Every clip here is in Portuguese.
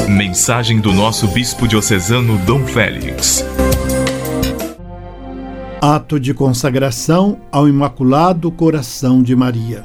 Mensagem do nosso Bispo Diocesano Dom Félix. Ato de consagração ao Imaculado Coração de Maria.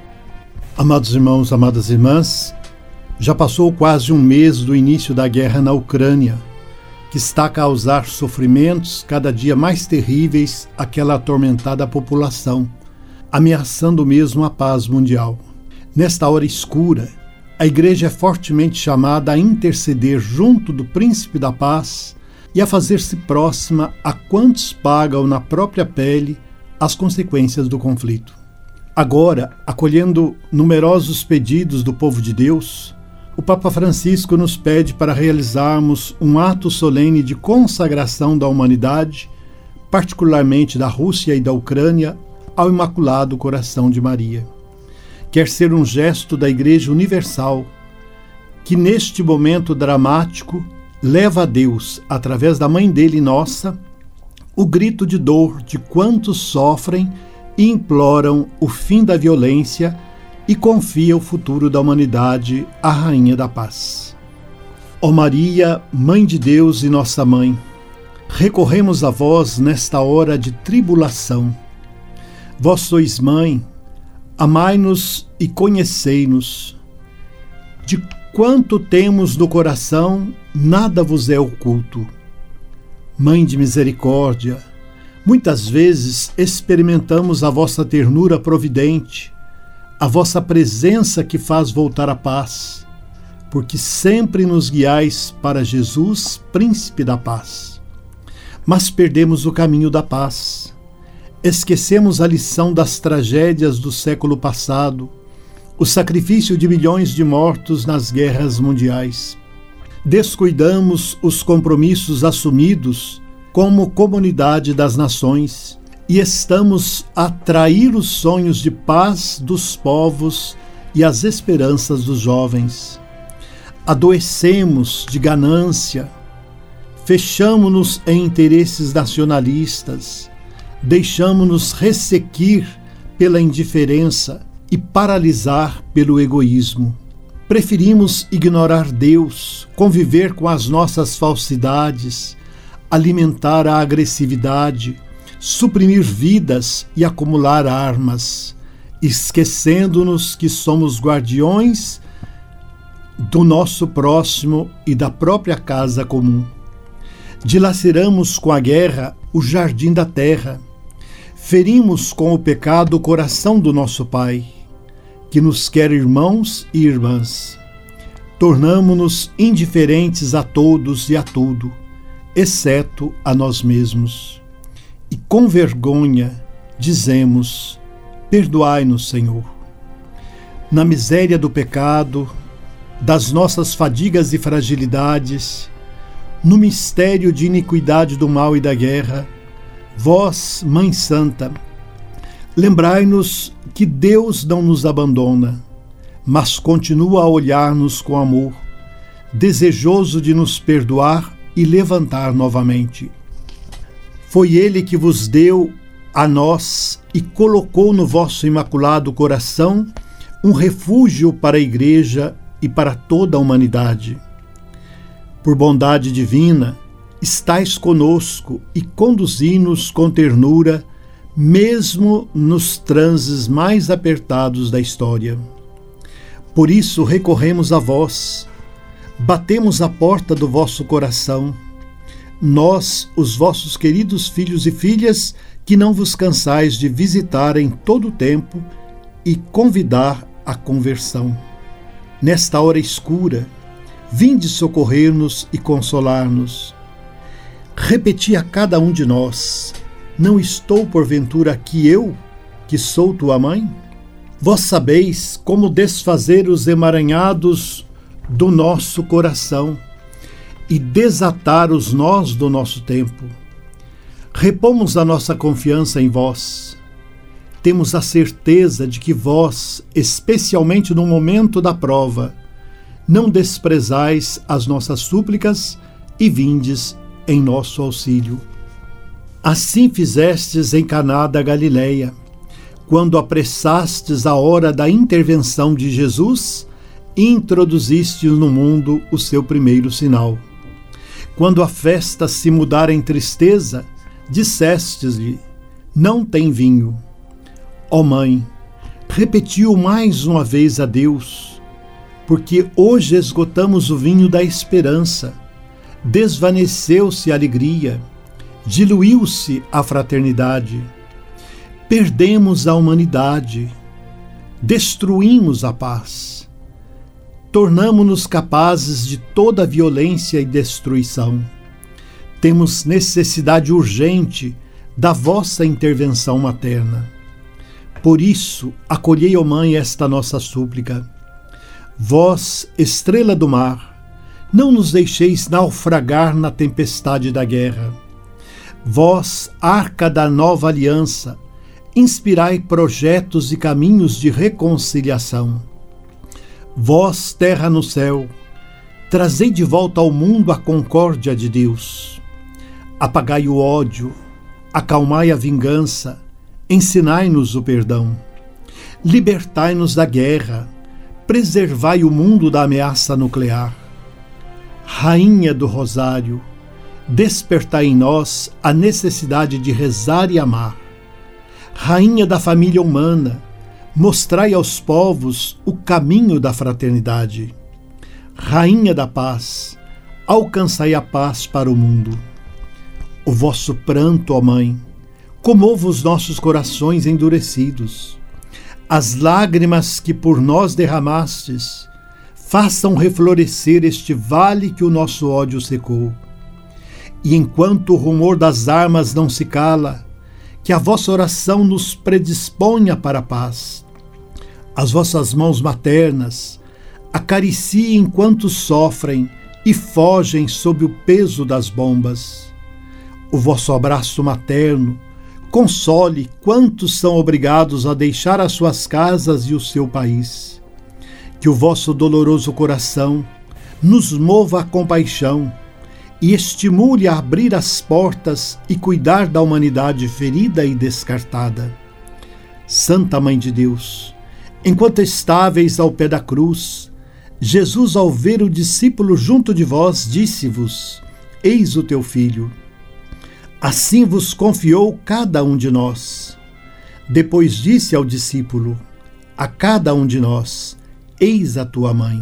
Amados irmãos, amadas irmãs, já passou quase um mês do início da guerra na Ucrânia, que está a causar sofrimentos cada dia mais terríveis àquela atormentada população, ameaçando mesmo a paz mundial. Nesta hora escura, a Igreja é fortemente chamada a interceder junto do Príncipe da Paz e a fazer-se próxima a quantos pagam na própria pele as consequências do conflito. Agora, acolhendo numerosos pedidos do povo de Deus, o Papa Francisco nos pede para realizarmos um ato solene de consagração da humanidade, particularmente da Rússia e da Ucrânia, ao Imaculado Coração de Maria. Quer ser um gesto da Igreja Universal, que neste momento dramático leva a Deus, através da Mãe dele nossa, o grito de dor de quantos sofrem e imploram o fim da violência e confia o futuro da humanidade à Rainha da Paz. Ó Maria, Mãe de Deus e nossa Mãe, recorremos a vós nesta hora de tribulação. Vós sois Mãe, amai-nos e conhecei-nos. De quanto temos no coração, nada vos é oculto. Mãe de misericórdia, muitas vezes experimentamos a vossa ternura providente, a vossa presença que faz voltar a paz, porque sempre nos guiais para Jesus, Príncipe da Paz. Mas perdemos o caminho da paz. Esquecemos a lição das tragédias do século passado, o sacrifício de milhões de mortos nas guerras mundiais. Descuidamos os compromissos assumidos como comunidade das nações e estamos a trair os sonhos de paz dos povos e as esperanças dos jovens. Adoecemos de ganância, fechamo-nos em interesses nacionalistas, deixamo-nos ressequir pela indiferença e paralisar pelo egoísmo. Preferimos ignorar Deus, conviver com as nossas falsidades, alimentar a agressividade, suprimir vidas e acumular armas, esquecendo-nos que somos guardiões do nosso próximo e da própria casa comum. Dilaceramos com a guerra o jardim da terra, ferimos com o pecado o coração do nosso Pai, que nos quer irmãos e irmãs. Tornamo-nos indiferentes a todos e a tudo, exceto a nós mesmos. E com vergonha dizemos: perdoai-nos, Senhor. Na miséria do pecado, das nossas fadigas e fragilidades, no mistério de iniquidade do mal e da guerra, vós, Mãe Santa, lembrai-nos que Deus não nos abandona, mas continua a olhar-nos com amor, desejoso de nos perdoar e levantar novamente. Foi Ele que vos deu a nós e colocou no vosso Imaculado Coração um refúgio para a Igreja e para toda a humanidade. Por bondade divina, estais conosco e conduzi-nos com ternura, mesmo nos transes mais apertados da história. Por isso recorremos a vós, batemos a porta do vosso coração, nós, os vossos queridos filhos e filhas, que não vos cansais de visitar em todo o tempo e convidar à conversão. Nesta hora escura, vinde socorrer-nos e consolar-nos. Repeti a cada um de nós: não estou porventura aqui eu, que sou tua mãe? Vós sabeis como desfazer os emaranhados do nosso coração e desatar os nós do nosso tempo. Repomos a nossa confiança em vós. Temos a certeza de que vós, especialmente no momento da prova, não desprezais as nossas súplicas e vindes em nosso auxílio. Assim fizestes em Caná da Galileia, quando apressastes a hora da intervenção de Jesus introduziste no mundo o seu primeiro sinal. Quando a festa se mudara em tristeza, dissestes-lhe: não tem vinho. Ó Mãe, repetiu mais uma vez a Deus, porque hoje esgotamos o vinho da esperança, desvaneceu-se a alegria, diluiu-se a fraternidade, perdemos a humanidade, destruímos a paz, tornamo-nos capazes de toda violência e destruição. Temos necessidade urgente da vossa intervenção materna. Por isso, acolhei, ó Mãe, esta nossa súplica. Vós, estrela do mar, não nos deixeis naufragar na tempestade da guerra. Vós, arca da nova aliança, inspirai projetos e caminhos de reconciliação. Vós, terra no céu, trazei de volta ao mundo a concórdia de Deus. Apagai o ódio, acalmai a vingança, ensinai-nos o perdão. Libertai-nos da guerra, preservai o mundo da ameaça nuclear. Rainha do Rosário, despertai em nós a necessidade de rezar e amar. Rainha da família humana, mostrai aos povos o caminho da fraternidade. Rainha da paz, alcançai a paz para o mundo. O vosso pranto, ó Mãe, comova os nossos corações endurecidos. As lágrimas que por nós derramastes, façam reflorescer este vale que o nosso ódio secou. E enquanto o rumor das armas não se cala, que a vossa oração nos predisponha para a paz. As vossas mãos maternas acariciem quantos sofrem e fogem sob o peso das bombas. O vosso abraço materno console quantos são obrigados a deixar as suas casas e o seu país. Que o vosso doloroso coração nos mova a compaixão e estimule a abrir as portas e cuidar da humanidade ferida e descartada. Santa Mãe de Deus, enquanto estáveis ao pé da cruz, Jesus, ao ver o discípulo junto de vós, disse-vos: eis o teu filho. Assim vos confiou cada um de nós. Depois disse ao discípulo: a cada um de nós: eis a tua mãe.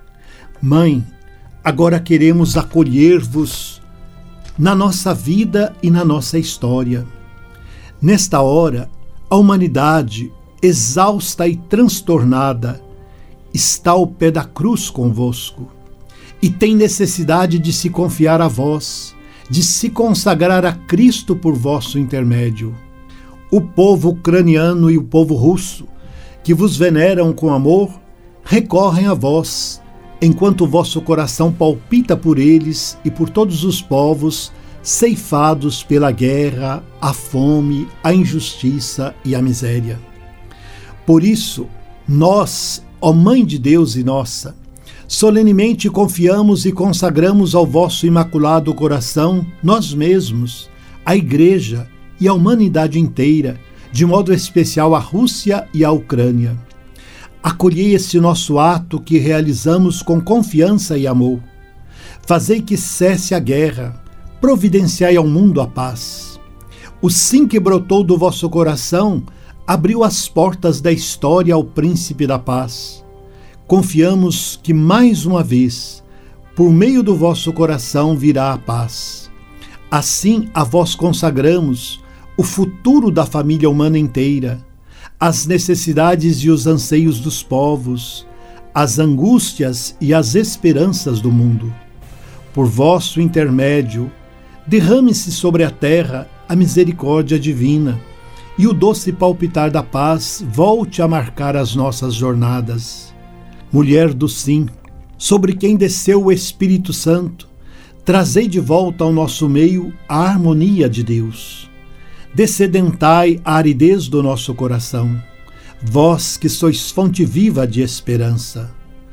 Mãe, agora queremos acolher-vos na nossa vida e na nossa história. Nesta hora, a humanidade, exausta e transtornada, está ao pé da cruz convosco e tem necessidade de se confiar a vós, de se consagrar a Cristo por vosso intermédio. O povo ucraniano e o povo russo, que vos veneram com amor, recorrem a vós, enquanto o vosso coração palpita por eles e por todos os povos ceifados pela guerra, a fome, a injustiça e a miséria. Por isso, nós, ó Mãe de Deus e nossa, solenemente confiamos e consagramos ao vosso imaculado coração nós mesmos, a Igreja e a humanidade inteira, de modo especial a Rússia e a Ucrânia. Acolhei este nosso ato que realizamos com confiança e amor. Fazei que cesse a guerra, providenciai ao mundo a paz. O sim que brotou do vosso coração abriu as portas da história ao Príncipe da Paz. Confiamos que mais uma vez, por meio do vosso coração, virá a paz. Assim a vós consagramos o futuro da família humana inteira, as necessidades e os anseios dos povos, as angústias e as esperanças do mundo. Por vosso intermédio, derrame-se sobre a terra a misericórdia divina, e o doce palpitar da paz volte a marcar as nossas jornadas. Mulher do sim, sobre quem desceu o Espírito Santo, trazei de volta ao nosso meio a harmonia de Deus. Descedentai a aridez do nosso coração, vós que sois fonte viva de esperança.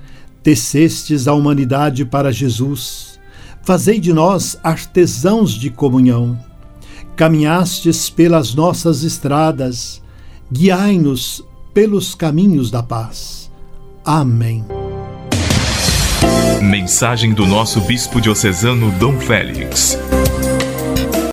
Tecestes a humanidade para Jesus, fazei de nós artesãos de comunhão. Caminhastes pelas nossas estradas, guiai-nos pelos caminhos da paz. Amém. Mensagem do nosso bispo diocesano Dom Félix.